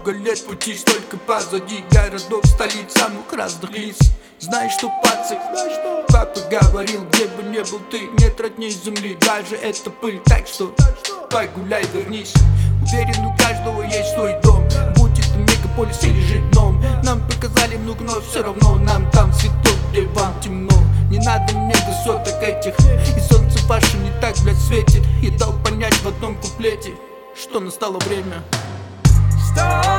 много лет пути, столько позади городов, столиц, самых разных лиц. Знаешь что, пацик, папа говорил, где бы не был ты, нет родней земли, даже это пыль. Так что погуляй, вернись. Уверен, у каждого есть свой дом, будь это мегаполис или же дном. Нам показали много, но все равно нам там светло, где вам темно. Не надо мне высоток этих, и солнце ваше не так, блядь, светит. И дал понять в одном куплете, что настало время.